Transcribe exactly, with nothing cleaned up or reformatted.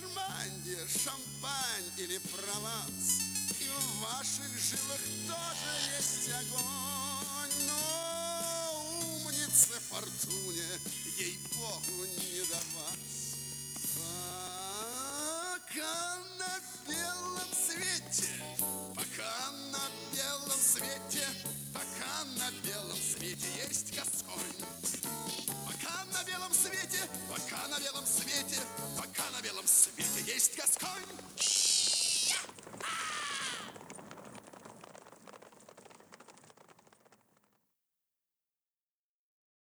Нормандия, Шампань или Прованс, и в ваших жилах тоже есть огонь, но умнице Фортуне, ей-богу, не до вас. Пока на белом свете, пока на белом свете, пока на белом свете есть Гасконь. Пока на белом свете, пока на белом свете, пока на белом свете есть Гасконь.